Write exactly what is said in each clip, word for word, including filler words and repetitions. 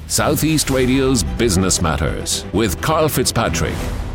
Southeast Radio's Business Matters with Carl Fitzpatrick.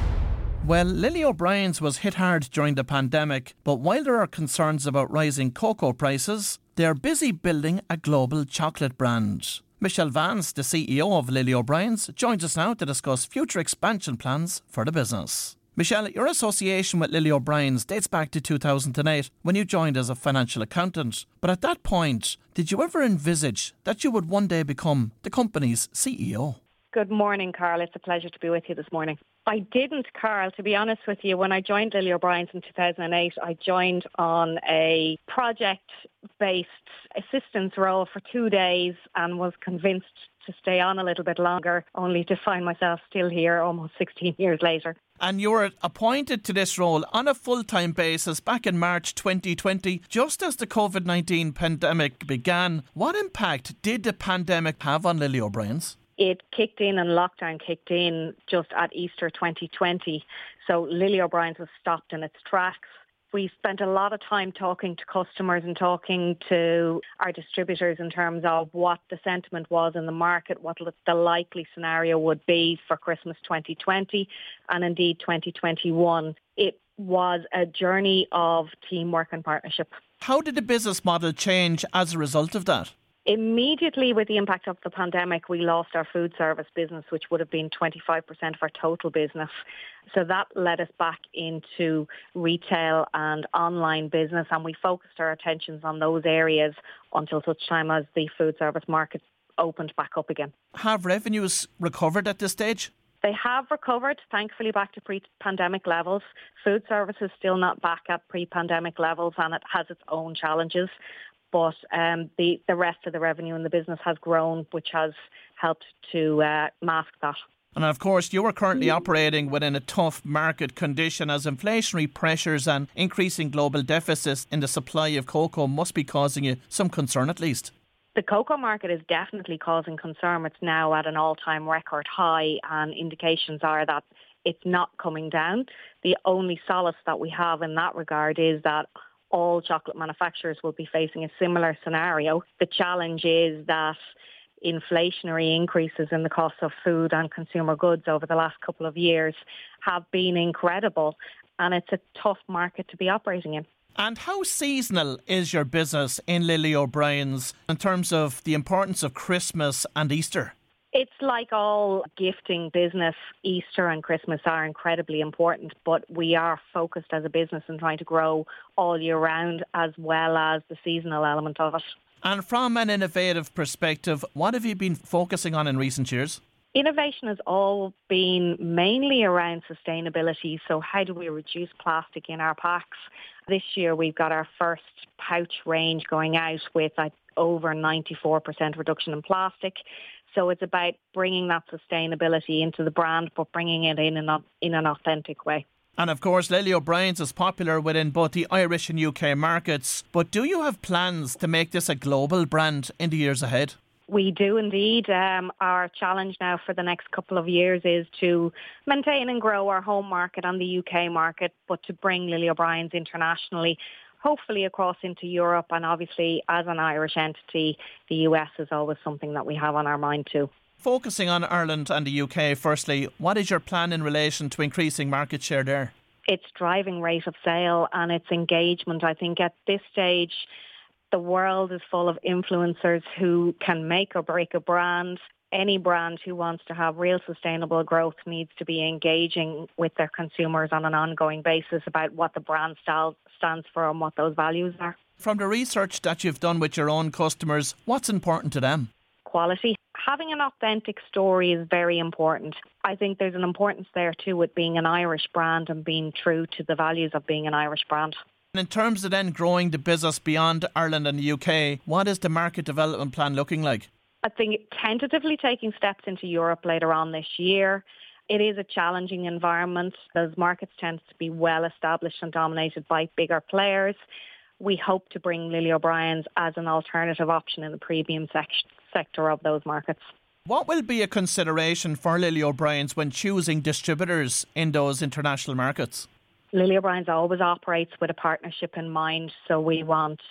Well, Lily O'Brien's was hit hard during the pandemic, but while there are concerns about rising cocoa prices, they're busy building a global chocolate brand. Michelle Vance, the C E O of Lily O'Brien's, joins us now to discuss future expansion plans for the business. Michelle, your association with Lily O'Brien's dates back to two thousand eight when you joined as a financial accountant. But at that point, did you ever envisage that you would one day become the company's C E O? Good morning, Carl. It's a pleasure to be with you this morning. I didn't, Carl, to be honest with you. When I joined Lily O'Brien's in two thousand eight, I joined on a project-based assistance role for two days and was convinced to stay on a little bit longer, only to find myself still here almost sixteen years later. And you were appointed to this role on a full-time basis back in March twenty twenty, just as the covid nineteen pandemic began. What impact did the pandemic have on Lily O'Brien's? It kicked in and lockdown kicked in just at Easter twenty twenty. So Lily O'Brien's was stopped in its tracks. We spent a lot of time talking to customers and talking to our distributors in terms of what the sentiment was in the market, what the likely scenario would be for Christmas twenty twenty and indeed twenty twenty-one. It was a journey of teamwork and partnership. How did the business model change as a result of that? Immediately with the impact of the pandemic, we lost our food service business, which would have been twenty-five percent of our total business. So that led us back into retail and online business, and we focused our attentions on those areas until such time as the food service market opened back up again. Have revenues recovered at this stage? They have recovered, thankfully, back to pre-pandemic levels. Food service is still not back at pre-pandemic levels, and it has its own challenges. But um, the, the rest of the revenue in the business has grown, which has helped to uh, mask that. And of course, you are currently operating within a tough market condition as inflationary pressures and increasing global deficits in the supply of cocoa must be causing you some concern at least. The cocoa market is definitely causing concern. It's now at an all-time record high, and indications are that it's not coming down. The only solace that we have in that regard is that all chocolate manufacturers will be facing a similar scenario. The challenge is that inflationary increases in the cost of food and consumer goods over the last couple of years have been incredible, and it's a tough market to be operating in. And how seasonal is your business in Lily O'Brien's in terms of the importance of Christmas and Easter? It's like all gifting business, Easter and Christmas are incredibly important, but we are focused as a business in trying to grow all year round as well as the seasonal element of it. And from an innovative perspective, what have you been focusing on in recent years? Innovation has all been mainly around sustainability. So how do we reduce plastic in our packs? This year we've got our first pouch range going out with like, over ninety-four percent reduction in plastic. So it's about bringing that sustainability into the brand, but bringing it in an, in an authentic way. And of course, Lily O'Brien's is popular within both the Irish and U K markets. But do you have plans to make this a global brand in the years ahead? We do indeed. Um, our challenge now for the next couple of years is to maintain and grow our home market and the U K market, but to bring Lily O'Brien's internationally, hopefully across into Europe, and obviously as an Irish entity, the U S is always something that we have on our mind too. Focusing on Ireland and the U K, firstly, what is your plan in relation to increasing market share there? It's driving rate of sale and it's engagement. I think at this stage, the world is full of influencers who can make or break a brand. Any brand who wants to have real sustainable growth needs to be engaging with their consumers on an ongoing basis about what the brand style stands for and what those values are. From the research that you've done with your own customers, what's important to them? Quality. Having an authentic story is very important. I think there's an importance there too with being an Irish brand and being true to the values of being an Irish brand. In terms of then growing the business beyond Ireland and the U K, what is the market development plan looking like? I think tentatively taking steps into Europe later on this year. It is a challenging environment. Those markets tend to be well established and dominated by bigger players. We hope to bring Lily O'Brien's as an alternative option in the premium sec- sector of those markets. What will be a consideration for Lily O'Brien's when choosing distributors in those international markets? Lily O'Brien's always operates with a partnership in mind, so we want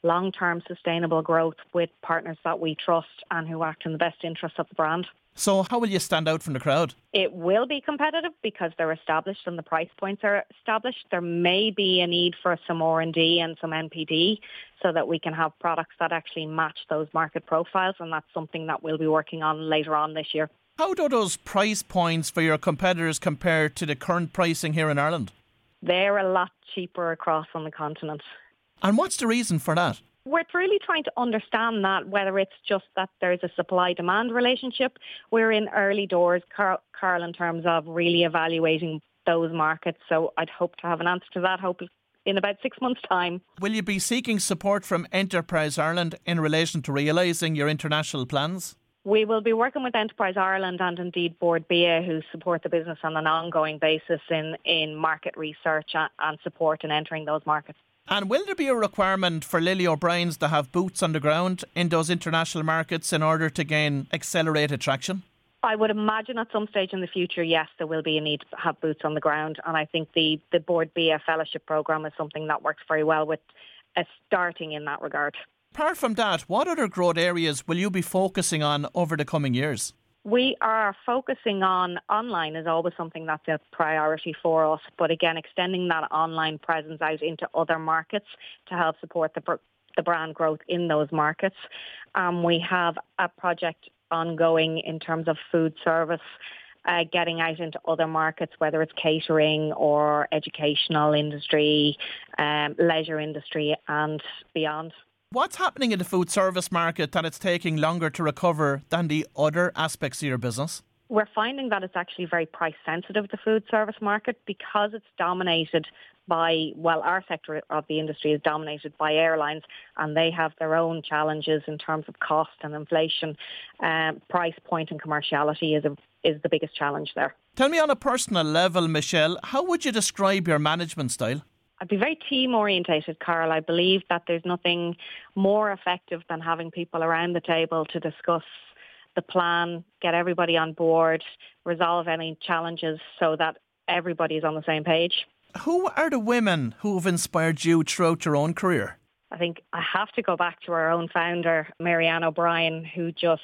long-term sustainable growth with partners that we trust and who act in the best interests of the brand. So how will you stand out from the crowd? It will be competitive because they're established and the price points are established. There may be a need for some R and D and some N P D so that we can have products that actually match those market profiles, and that's something that we'll be working on later on this year. How do those price points for your competitors compare to the current pricing here in Ireland? They're a lot cheaper across on the continent. And what's the reason for that? We're really trying to understand that, whether it's just that there's a supply-demand relationship. We're in early doors, Carl, Carl, in terms of really evaluating those markets. So I'd hope to have an answer to that, hope in about six months' time. Will you be seeking support from Enterprise Ireland in relation to realising your international plans? We will be working with Enterprise Ireland and indeed Board B A, who support the business on an ongoing basis in, in market research and support in entering those markets. And will there be a requirement for Lily O'Brien's to have boots on the ground in those international markets in order to gain accelerated traction? I would imagine at some stage in the future, yes, there will be a need to have boots on the ground. And I think the, the Board B A fellowship programme is something that works very well with uh, starting in that regard. Apart from that, what other growth areas will you be focusing on over the coming years? We are focusing on online is always something that's a priority for us. But again, extending that online presence out into other markets to help support the, the brand growth in those markets. Um, we have a project ongoing in terms of food service, uh, getting out into other markets, whether it's catering or educational industry, um, leisure industry and beyond. What's happening in the food service market that it's taking longer to recover than the other aspects of your business? We're finding that it's actually very price sensitive, the food service market, because it's dominated by, well, our sector of the industry is dominated by airlines, and they have their own challenges in terms of cost and inflation. Um, price point and commerciality is a, is the biggest challenge there. Tell me on a personal level, Michelle, how would you describe your management style? I'd be very team-orientated, Carl. I believe that there's nothing more effective than having people around the table to discuss the plan, get everybody on board, resolve any challenges so that everybody is on the same page. Who are the women who have inspired you throughout your own career? I think I have to go back to our own founder, Marianne O'Brien, who just,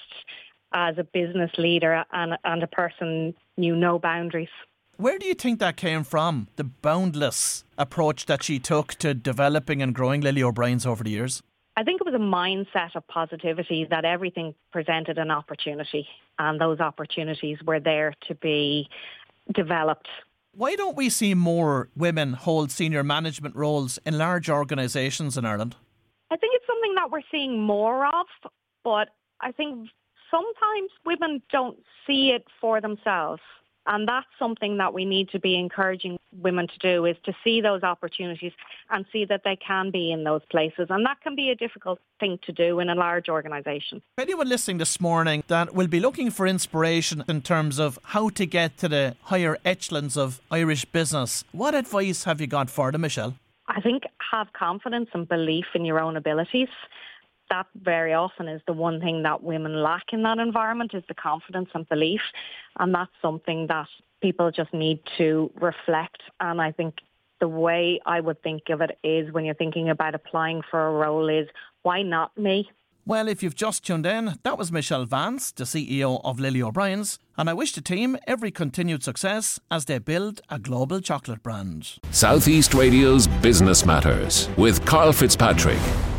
as a business leader and, and a person, knew no boundaries. Where do you think that came from, the boundless approach that she took to developing and growing Lily O'Brien's over the years? I think it was a mindset of positivity, that everything presented an opportunity and those opportunities were there to be developed. Why don't we see more women hold senior management roles in large organisations in Ireland? I think it's something that we're seeing more of, but I think sometimes women don't see it for themselves. And that's something that we need to be encouraging women to do, is to see those opportunities and see that they can be in those places. And that can be a difficult thing to do in a large organisation. Anyone listening this morning that will be looking for inspiration in terms of how to get to the higher echelons of Irish business, what advice have you got for them, Michelle? I think have confidence and belief in your own abilities. That very often is the one thing that women lack in that environment, is the confidence and belief. And that's something that people just need to reflect. And I think the way I would think of it is, when you're thinking about applying for a role, is why not me? Well, if you've just tuned in, that was Michelle Vance, the C E O of Lily O'Brien's, and I wish the team every continued success as they build a global chocolate brand. Southeast Radio's Business Matters with Carl Fitzpatrick.